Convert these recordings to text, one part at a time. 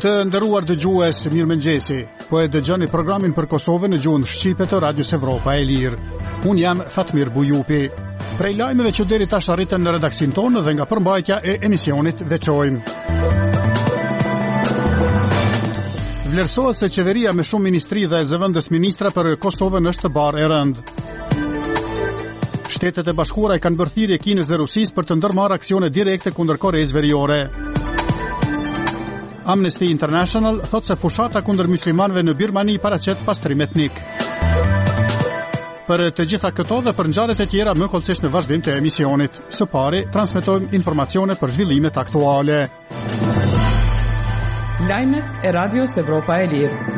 Të nderuar dëgjues, mirëmëngjesi. Po e dëgjoni programin për Kosovën në gjuhën shqipe të Radios Evropa e Lirë. Unë jam Fatmir Bujupi. Prej lajmeve që deri tash arritën në redaksin tonë dhe nga përmbajtja e emisionit veçojmë. Vlerësohet se qeveria me shumë ministri dhe zëvendës ministra për Kosovën është barë e rëndë. Shtetet e Bashkuara kanë bërë thirrje Kinës dhe Rusisë për të ndërmarrë aksione direkte kundër Koreas Veriore. Amnesty International thot se fushata kundër muslimanëve në Birmani paraqet pastrim etnik. Për të gjitha këto dhe për ngjarjet e tjera më kollësisht në vazhdim të emisionit. Së pari transmetojmë informacione për zhvillimet aktuale. Lajmet e Radios Evropa e Lirë.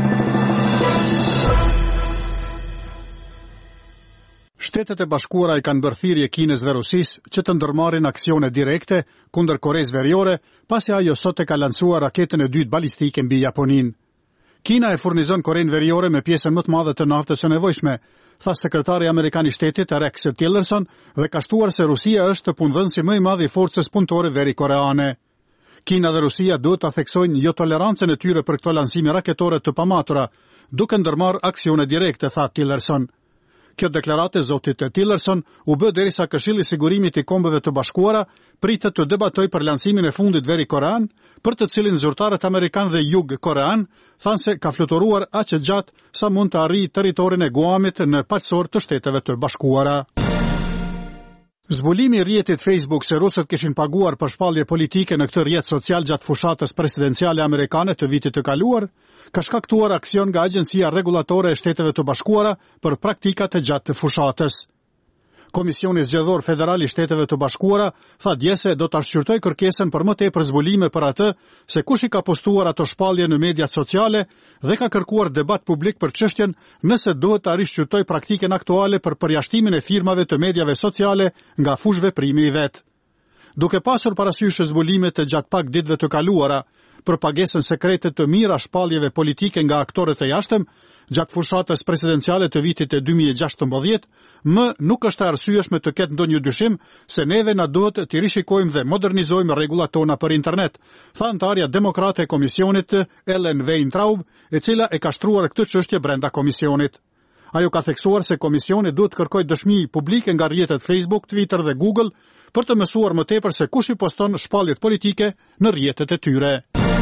Shtetet e Bashkuara i kanë bërë thirrje Kinës dhe Rusisë që të ndërmarrin aksione direkte kundër Koreas Veriore, pasi ajo sot e ka lancuar raketën e dytë balistike mbi Japoninë. Kina e furnizon Korean Veriore me pjesën më të madhe të naftës së nevojshme, tha sekretari amerikan i shtetit Rex Tillerson, dhe ka shtuar se Rusia është punëdhënësi më i madh i forcës punëtore verikoreane. Kina dhe Rusia duhet ta theksojnë jo tolerancën e tyre për këto lancime raketore të pamatura, duke ndërmarrë aksione direkte, tha Tillerson. Kjo deklaratë e zotit Tillerson u bë derisa Këshilli i Sigurimit i Kombeve të Bashkuara pritet të debatojë për lancimin e fundit verikorean, për të cilin zyrtarët amerikan dhe jug-korean thanë se ka fluturuar aq gjatë sa mund të arrijë territorin e Guamit në paqësor të Shteteve të Bashkuara. Zbulimi i rrjetit Facebook se rusët kishin paguar për shpallje politike në këtë rrjet social gjatë fushatës presidenciale amerikane të vitit të kaluar, ka shkaktuar aksion nga Agjencia Rregullatore e Shteteve të Bashkuara për praktikat e gjatë të fushatës. Komisioni Zgjedhor Federal i Shteteve të Bashkuara tha dje se do ta shqyrtojë kërkesën për më tepër zbulime për atë se kush i ka postuar ato shpallje në mediat sociale dhe ka kërkuar debat publik për çështjen nëse duhet ta rishqyrtojë praktikën aktuale për përjashtimin e firmave të mediave sociale nga fushveprimi i vet. Duke pasur parasysh zbulimet e gjatë pak ditëve të kaluara për pagesën sekrete të mira shpalljeve politike nga aktorët e jashtëm, gjatë fushatës presidenciale të vitit e 2016, më nuk është arsyeshme të ketë ndonjë dyshim se neve na duhet të rishikojmë dhe modernizojmë rregullat tona për internet, tha antarja demokrate e komisionit Ellen Weintraub, e cila e ka shtruar këtë çështje brenda komisionit. Ajo ka theksuar se komisioni duhet kërkojë dëshmi publike nga rrjetet Facebook, Twitter dhe Google për të mësuar më tepër se kush i poston shpalljet politike në rrjetet e tyre.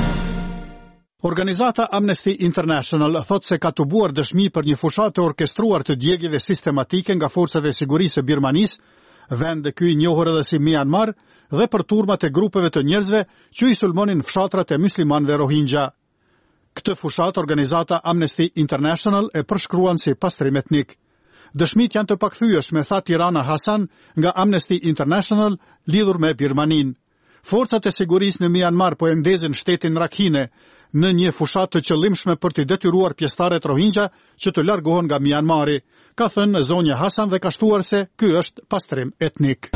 Organizata Amnesty International thot se ka tubuar dëshmi për një fushatë të orkestruar të djegjeve sistematike nga forcat e sigurisë së Birmanisë, vend ky i njohur edhe si Myanmar, dhe për turmat e grupeve të njerëzve që i sulmonin fshatrat e muslimanëve Rohingya. Këtë fushatë organizata Amnesty International e përshkruan si pastrim etnik. Dëshmit janë të pakthyeshme, tha Tirana Hasan nga Amnesty International lidhur me Birmaninë. Forcat e sigurisë në Myanmar po e ndezin shtetin Rakhine në një fushatë të qëllimshme për të detyruar pjesëtarët Rohingya që të largohen nga Myanmari, ka thënë zonja Hasan dhe ka shtuar se ky është pastrim etnik.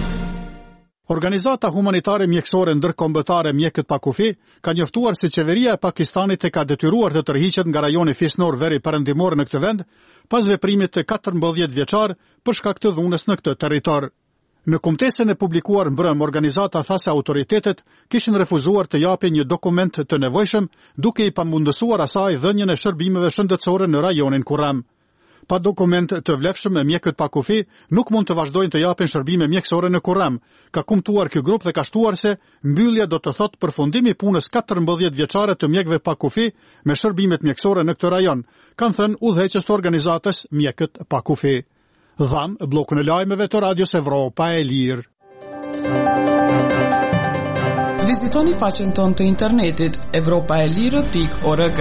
Organizata humanitare mjekësore ndërkombëtare Mjekët pa kufi ka njoftuar se qeveria e Pakistanit e ka detyruar të tërhiqet nga rajoni fisnor veri perëndimor në këtë vend pas veprimit të 14 vjeçar për shkak të dhunës në këtë territor. Në kumtesën e publikuar mbrëm, organizata tha se autoritetet kishin refuzuar të japin një dokument të nevojshëm, duke i pamundësuar asaj dhënien e shërbimeve shëndetësore në rajonin Kurram. Pa dokument të vlefshëm, Mjekët pa kufi nuk mund të vazhdojnë të japin shërbime mjekësore në Kurram, ka kumtuar ky grup dhe ka shtuar se mbyllja do të thotë përfundimi i punës 14 vjeçare të mjekëve pa kufi me shërbimet mjekësore në këtë rajon, kanë thënë udhëheqës të organizatës Mjekët pa kufi. Dham blokun e lajmeve të Radios Evropa e Lirë. Vizitoni faqen tonë të internetit evropaelire.org.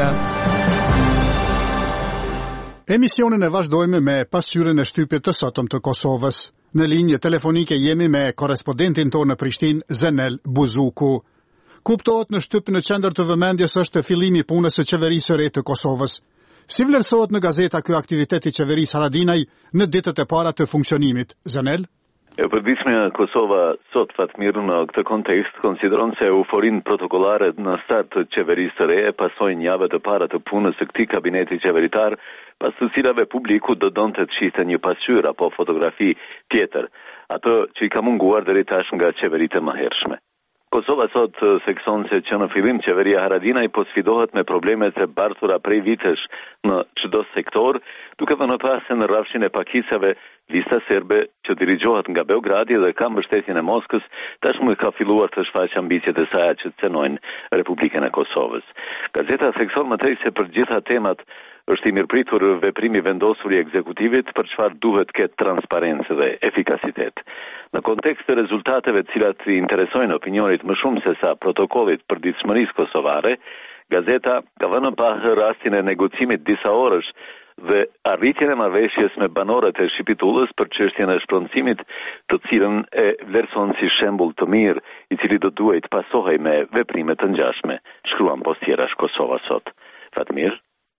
Emisionin e vazhdojmë me pasqyrën e shtypit të sotëm të Kosovës. Në linjë telefonike jemi me korrespondentin tonë në Prishtinë, Zenel Buzuku. Kuptohet në shtyp në qendër të vëmendjes është fillimi i punës së qeverisë së re të Kosovës. Si vlerësohet në gazeta ky aktivitet i qeverisë Haradinaj në ditët e para të funksionimit? Zenel? E përditshmja Kosova sot, Fatmir, në këtë kontekst konsideron se euforinë protokollare në start të qeverisë së re pasojnë javët e para të punës së këtij kabineti qeveritar, pas të cilave publiku do donte të shihte një pasqyrë apo fotografi tjetër, ato që i ka munguar deri tash nga qeveritë e mëhershme. Kosova sot thekson se që në fillim qeveria Haradinaj po sfidohet me problemet e bartura prej vitesh në çdo sektor, duke dhënë pas se në rrafshin e pakicave lista serbe që dirigjohet nga Beogradi dhe ka mbështetjen e Moskës, tashmë ka filluar të shfaqë ambicjet e saj që cenojnë Republikën e Kosovës. Gazeta thekson më tej se për gjitha temat është i mirëpritur veprimi vendosur i ekzekutivit për çfarë duhet ketë transparencë dhe efikasitet. Në kontekst të rezultateve të cilat i interesojnë opinionit më shumë se sa protokollit për ditëshmërisë kosovare, gazeta ka vënë pa rastin e negocimit disa orësh dhe arritjen e marrëveshjes me banorët e Shqipitullës për çështjen e shpronësimit, të cilën e vlerëson si shembull të mirë, i cili do duhet të pasohej me veprime të ngjashme, shkruan Postjerash Kosova sot. Fatmir.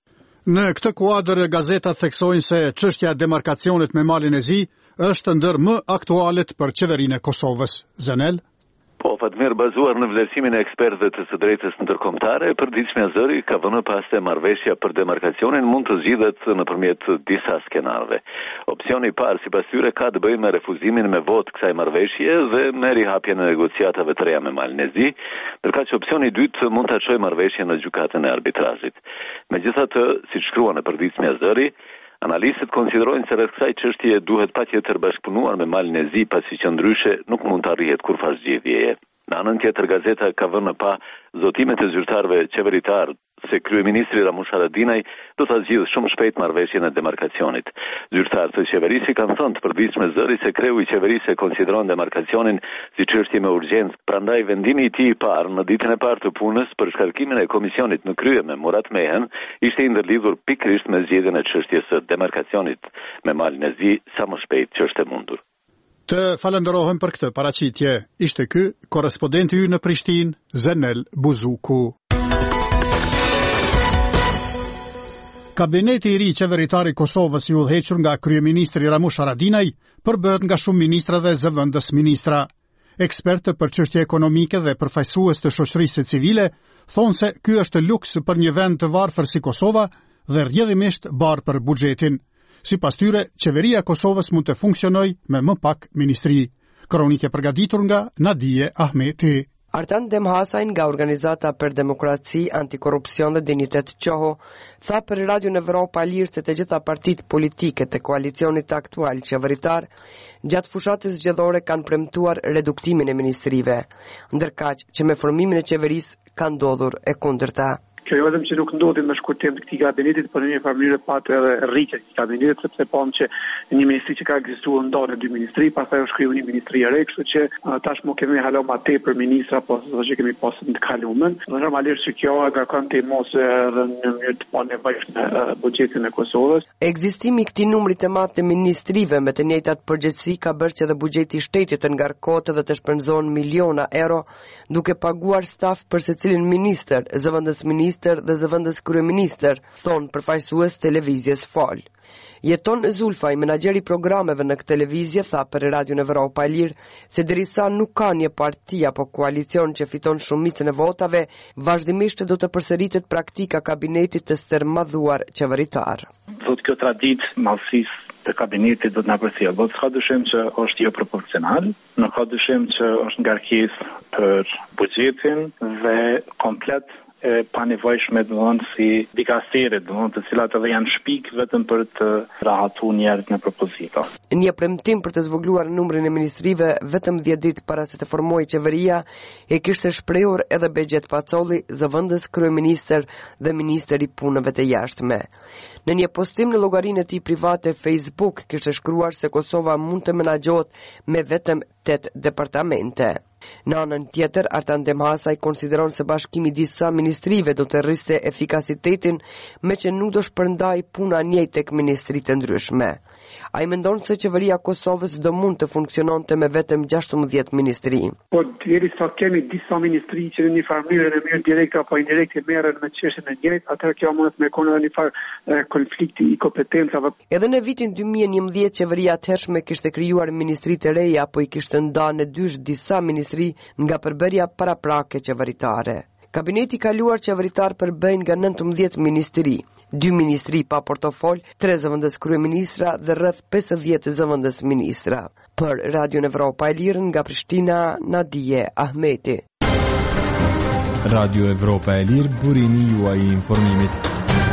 Në këtë kuadër, gazetat theksojnë se çështja e demarkacionit me Malin e Zi është ndër më aktualet për qeverinë e Kosovës. Zanel? Po, Fatmir, bazuar në vlerësimin e ekspertëve të së drejtës ndërkombëtare, përditshmja Zëri ka vënë pas se marrëveshja për demarkacionin mund të zgjidhet nëpërmjet disa skenarëve. Opsioni i parë sipas tyre ka të bëjë me refuzimin me votë kësaj marrëveshje dhe me rihapjen e negociatave të reja me Malin e Zi, ndërkaq që opsioni i dytë mund ta çojë marrëveshjen në gjykatën e arbitrazhit. Megjithatë, siç shkruan në përditshmja Zëri, analistët konsiderojnë se rreth kësaj çështje duhet patjetër bashkëpunuar me Malin e Zi, pasi që ndryshe nuk mund të arrihet kurrë zgjidhjeje. Në anën tjetër, gazeta ka vënë pa zotimet e zyrtarëve qeveritar se kryeministri Ramush Haradinaj do ta zgjidhë shumë shpejt marrëveshjen e demarkacionit. Zyrtarët e qeverisë kanë thënë të përditshme Zëri se kreu i qeverisë konsideron demarkacionin si çështje me urgjencë, prandaj vendimi i tij i parë në ditën e parë të punës për shkarkimin e komisionit në krye me Murat Mehen ishte i ndërlidhur pikërisht me zgjedhjen e çështjes së demarkacionit me Malin e Zi sa më shpejt që është e mundur. Të falenderohem për këtë paraqitje. Ishte ky korrespondenti ynë në Prishtinë, Zanel Buzuku. Kabineti i ri qeveritar i Kosovës i udhëhequr nga kryeministri Ramush Haradinaj përbëhet nga shumë ministra dhe zëvendës ministra. Ekspertë për çështje ekonomike dhe përfaqësues të shoqërisë civile thonë se ky është luks për një vend të varfër si Kosova dhe rrjedhimisht barë për buxhetin. Sipas tyre, qeveria e Kosovës mund të funksionojë me më pak ministri. Kronikë e përgatitur nga Nadije Ahmeti. Artan Demhasaj nga Organizata për Demokraci, Antikorrupsion dhe Dignitet Qoho tha për Radio Evropa e Lirë se të gjitha partitë politike të koalicionit aktual qeveritar gjatë fushatës zgjedhore kanë premtuar reduktimin e ministrive, ndërkaq që me formimin e qeverisë ka ndodhur e kundërta. Kjo jo vetëm që nuk ndodhi me shkurtim të këtij kabinetit, por në një farë patë edhe rritje të kabinetit, sepse pam që një ministri që ka ekzistuar ndonë dy ministri, pastaj u shkriu një ministri i re, kështu që tashmë kemi hala më tepër ministra, po që kemi pasur të kaluamën. Normalisht që kjo agakon të mos edhe në mënyrë të panevojshme buxhetin e Kosovës. Ekzistimi i këtij numri të madh të ministrive me të njëjtat përgjegjësi ka bërë që dhe buxheti i shtetit të ngarkohet dhe të shpenzon miliona euro duke paguar staf për secilin ministër, zëvendës dhe zëvendës kryeministër, thonë përfaqësues televizjes Fol. Jeton Zulfaj, menaxheri programeve në këtë televizje, tha për Radio Evropa e Lirë se derisa nuk ka një parti apo koalicion që fiton shumicën e votave, vazhdimisht do të përsëritet praktika kabinetit të stërmadhuar qeveritar. Thotë kjo traditë madhësisë të kabinetit do të na përcjell, por s'ka dyshim që është jo proporcional, nuk ka dyshim që është ngarkesë për buxhetin dhe komplet pa nevojshme si dikastire, të cilat edhe janë shpik vetëm për të rahatuar njerëzit në propozita. Një premtim për të zvogëluar numrin e ministrive vetëm 10 ditë para se të formojë qeveria e kishte shprehur edhe Bexhet Pacolli, zëvendës kryeministër dhe ministër i punëve të jashtme. Në një postim në llogarinë e tij private Facebook kishte shkruar se Kosova mund të menaxhohet me vetëm 8 departamente. Në anën tjetër, Artan Demhasaj konsideron se bashkimi disa ministrive do të rriste efikasitetin me që nuk do shpërndaj puna njëjtë tek ministritë të ndryshme. Ai mendon se qeveria e Kosovës do mund të funksiononte me vetëm 16 ministri. Po derisa kemi disa ministri që në një farë mënyrë në mënyrë direkte apo indirekte merren me çështjen e njëjtë, atëherë kjo mund të mëkon edhe një farë konflikti i kompetencave. Edhe në vitin 2011 qeveria e thershme kishte krijuar ministri të reja apo i kishte ndarë në dysh disa ministri nga përbërja paraprake qeveritare. Kabineti kaluar qeveritar përbën nga 19 ministri, 2 ministri pa portofol, 3 zëvendës kryeministra dhe rreth 50 zëvendës ministra. Për Radio Evropa e Lirë nga Prishtina, Nadije Ahmeti. Radio Evropa e Lirë, burimi juaj I informimit.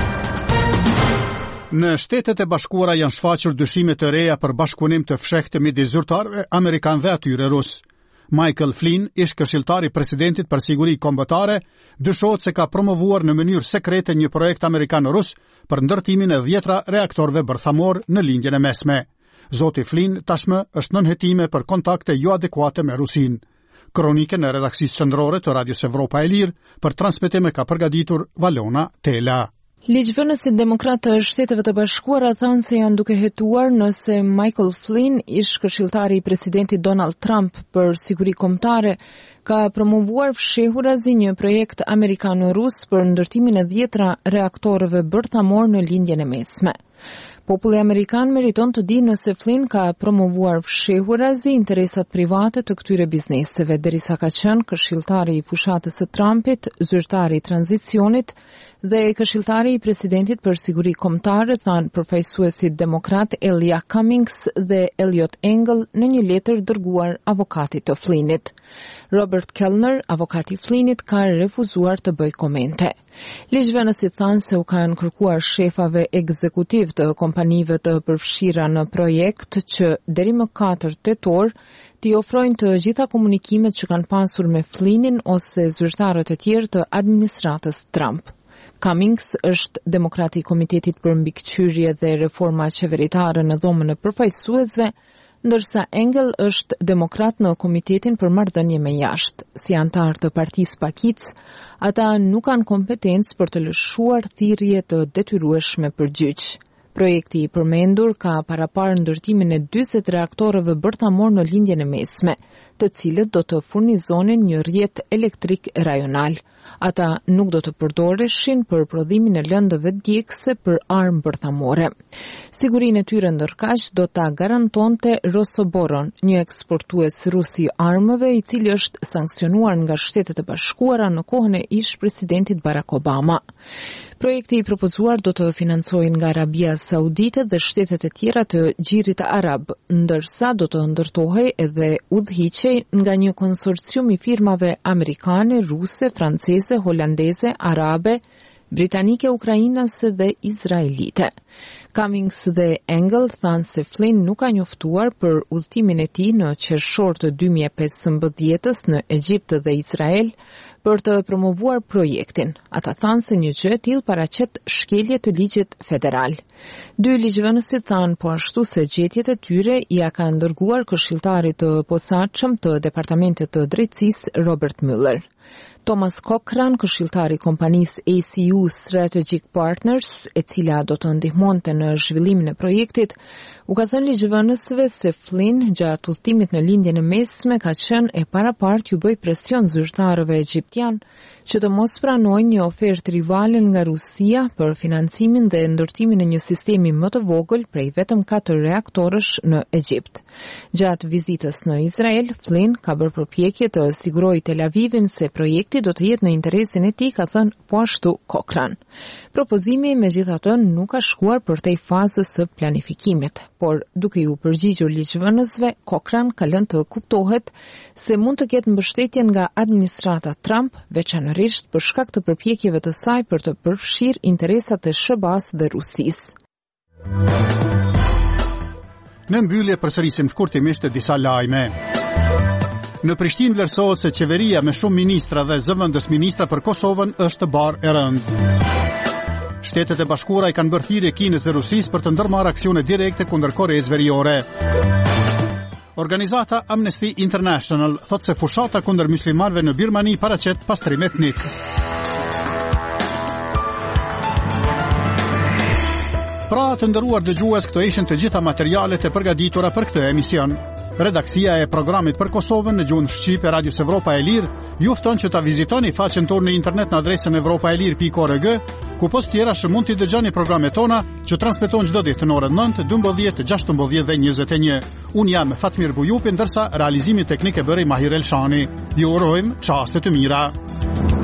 Në Shtetet e Bashkuara janë shfaqur dyshime të reja për bashkëpunim të fshehtë midis zyrtarëve amerikanë dhe atyre rus. Michael Flynn, ish këshilltar I presidentit për siguri kombëtare, dyshohet se ka promovuar në mënyrë sekrete një projekt amerikan-rus për ndërtimin e 10 reaktorëve bërthamor në lindjen e mesme. Zoti Flynn tashmë është nën hetime për kontakte jo adekuate me Rusin. Kronikën e redaksisë qendrore të Radios Evropa e Lirë për transmetim ka përgatitur Valona Tela. Ligjvënësit demokratë të Shteteve të Bashkuara thanë se janë duke hetuar nëse Michael Flynn, ish këshilltari I presidentit Donald Trump për siguri kombëtare, ka promovuar fshehurazi një projekt amerikano-rus për ndërtimin e 10 reaktorëve bërthamor në lindjen e mesme. Populli amerikan meriton të di nëse Flynn ka promovuar fshehurazi interesat private të këtyre bizneseve, derisa ka qenë këshilltari I fushatës së Trumpit, zyrtari I tranzicionit dhe këshilltari I presidentit për siguri kombëtare, thanë përfaqësuesit demokrat Elia Cummings dhe Eliot Engel në një letër dërguar avokatit të Flynnit. Robert Kellner, avokati I Flynnit, ka refuzuar të bëjë komente. Ligjvënësit thanë se u kanë kërkuar shefave ekzekutiv të kompanive të përfshira në projekt që deri më 4 tetor t'i ofrojnë të gjitha komunikimet që kanë pasur me Flynnin ose zyrtarët e tjerë të administratës Trump. Cummings është demokrati I Komitetit për mbikëqyrje dhe reforma qeveritare në dhomën e përfaqësuesve, ndërsa Engel është demokrat në Komitetin për Marrëdhënie me Jashtë. Si antar të Partisë Pakic, ata nuk kanë kompetencë për të lëshuar thirrje të detyrueshme për gjyq. Projekti I përmendur ka paraparë ndërtimin e 40 reaktorëve bërthamor në lindjen e mesme, të cilët do të furnizonin një rrjet elektrik rajonal. Ata nuk do të përdoreshin për prodhimin e lëndëve djegëse për armë bërthamore. Sigurinë e tyre ndërkaq do ta garantonte Rosoboron, një eksportues rus I armëve I cili është sankcionuar nga Shtetet e Bashkuara në kohën e ish presidentit Barack Obama. Projekti I propozuar do të financojë nga Arabia Saudite dhe shtetet e tjera të Gjirit Arab, ndërsa do të ndërtohej edhe udhëhiqej nga një konsorcium I firmave amerikane, ruse, franceze, holandeze, arabe, britanike, ukrainase dhe izraelite. Cummings dhe Engel thanë se Flynn nuk ka njoftuar për udhëtimin e tij në qershor të 2015 në Egjipt dhe Izrael për të promovuar projektin. Ata thanë se një gjë e tillë paraqet shkelje të ligjit federal. 2 ligjvënësit thanë po ashtu se gjetjet e tyre ia kanë dërguar këshilltarit të posaçëm të Departamentit të Drejtësisë Robert Mueller. Thomas Cochran, këshilltari I kompanisë ACU Strategic Partners, e cila do të ndihmonte në zhvillimin e projektit, u ka thënë ligjvënësve se Flynn gjatë udhëtimit në lindjen e mesme ka qenë e parapart ju bëj presion zyrtarëve egjiptian që të mos pranojnë një ofertë rivale nga Rusia për financimin dhe ndërtimin e një sistemi më të vogël prej vetëm 4 reaktorësh në Egjipt. Gjatë vizitës në Izrael, Flynn ka bërë përpjekje të sigurojë Tel Avivin se projekti do të jetë në interesin e tij, ka thënë po ashtu Cochran. Propozimi megjithatë nuk ka shkuar përtej fazës së planifikimit, por duke ju përgjigjur ligjvënësve, Cochran ka lënë të kuptohet se mund të ketë mbështetje nga administrata Trump, veçanërisht për shkak të përpjekjeve të saj për të përfshirë interesat e SBA-s dhe Rusisë. Në mbyllje përsërisim shkurtimisht disa lajme. Në Prishtinë vlerësohet se qeveria me shumë ministra dhe zëvendës ministra për Kosovën është barë e rëndë. Shtetet e Bashkuara I kanë bërë thirrje Kinës dhe Rusisë për të ndërmarrë aksione direkte kundër Koreas Veriore. Organizata Amnesty International thotë se fushata kundër muslimanëve në Birmani paraqet pastrim etnik. Pra të nderuar dëgjues, këto ishin të gjitha materialet e përgatitura për këtë emision. Redaksia e programit për Kosovën në gjuhën shqipe Radios Evropa e Lirë ju fton që ta vizitoni faqen tonë në internet në adresën evropaelir.org, ku post tjera mund t'i dëgjoni programet tona që transmeton çdo ditë në orën 9, 12, 16 dhe 21. Unë jam Fatmir Bujupi, ndërsa realizimin teknik e bëri Mahir Elshani. Ju urojmë çaste të mira.